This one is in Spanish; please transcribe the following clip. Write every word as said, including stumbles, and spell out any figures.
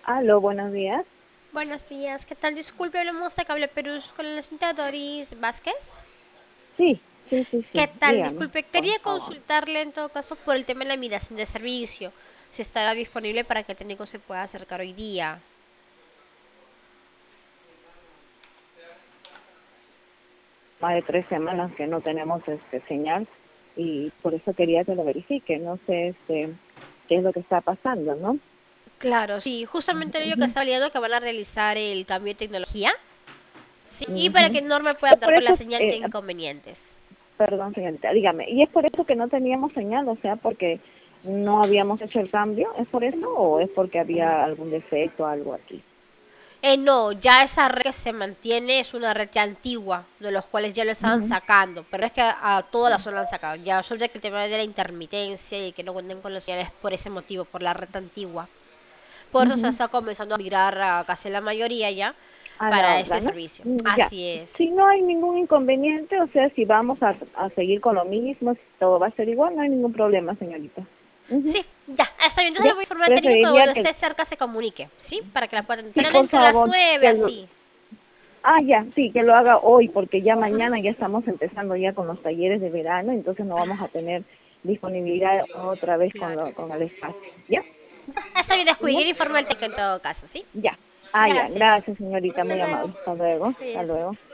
Aló, buenos días. Buenos días, ¿qué tal? Disculpe, hablamos de Cable Perú con la señorita Doris Vázquez. Sí, sí, sí, ¿Qué sí. tal? Dígame, Disculpe, por quería favor. consultarle en todo caso por el tema de la migración de servicio. Si estará disponible para que el técnico se pueda acercar hoy día. Más de tres semanas que no tenemos este señal y por eso quería que lo verifique. No sé este qué es lo que está pasando, ¿no? Claro, sí, justamente ello que Ujú, está saliendo que van a realizar el cambio de tecnología, sí, y para ujú. que Norma pueda Es andar por con la eso, señal eh, sin inconvenientes. perdón, señorita, dígame. ¿Y es por eso que no teníamos señal? O sea, porque no habíamos hecho el cambio. ¿Es por eso o es porque había algún defecto o algo aquí? Eh, no, ya esa red que se mantiene es una red ya antigua, de los cuales ya lo estaban Ujú. sacando, pero es que a, a toda la zona lo han sacado. Ya solo que el tema de la intermitencia y que no cuenten con los señales por ese motivo, por la red antigua. Por eso se Ujú. está comenzando a migrar a casi la mayoría ya A la para otra, este ¿no? servicio. Mm, ya. Así es. Si no hay ningún inconveniente, o sea, si vamos a, a seguir con lo mismo, si todo va a ser igual, no hay ningún problema, señorita. Ujú. Sí, ya, está bien. Entonces le Ya, voy a informar al técnico que preferiría cuando que, esté cerca se comunique, ¿sí? Para que la puedan sí, tener por entre las favor, nueve que lo, así. ah, ya, sí, que lo haga hoy, porque ya Ujú. mañana ya estamos empezando ya con los talleres de verano, entonces no vamos a tener disponibilidad otra vez con, Claro. lo, con el espacio. ¿Ya? Ya, está bien, descuide. ¿Ya? Yo le informo al técnico en todo caso, ¿sí? Ya. Ah, ya, Gracias. gracias, señorita, Hasta muy luego. amable. Hasta luego, hasta Cuídese. luego.